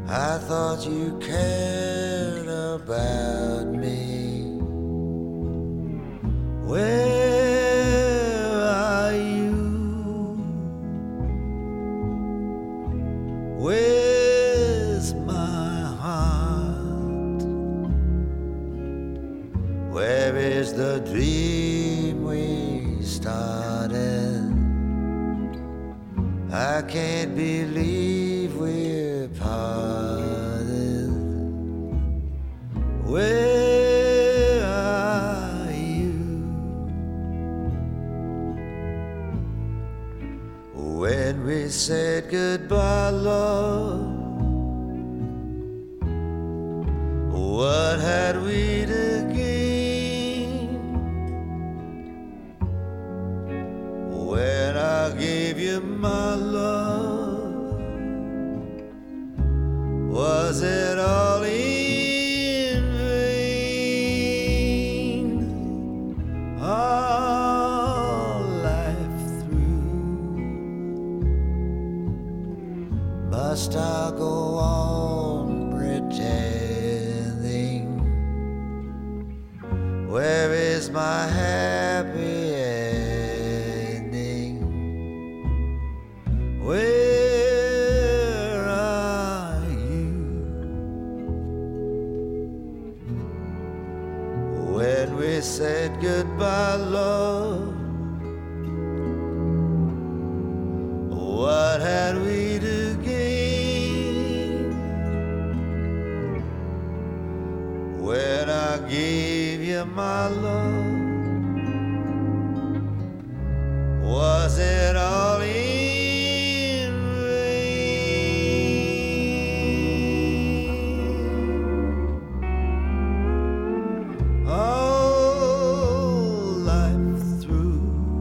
I thought you cared about me. Where are you? Where's my heart? Where is the dream we started? I can't believe we're parted. Where are you? When we said goodbye, love, what had we to gain? When I gave you my love, was it all in vain? All life through, must I go on pretending? Where is my happy ending? Where are you? When we said goodbye, love, what had we to gain? When I gave you my love, was it all in vain? All life through,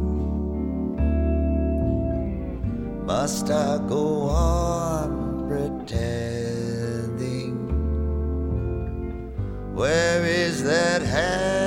must I go on pretending? Where is that happy